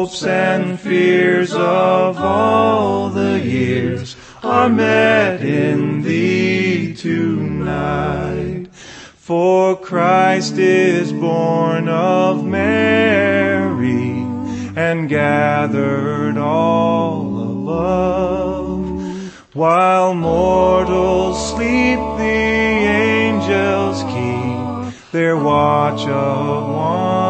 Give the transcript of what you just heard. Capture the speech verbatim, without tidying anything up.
hopes and fears of all the years are met in thee tonight. For Christ is born of Mary and gathered all above. While mortals sleep, the angels keep their watch of one.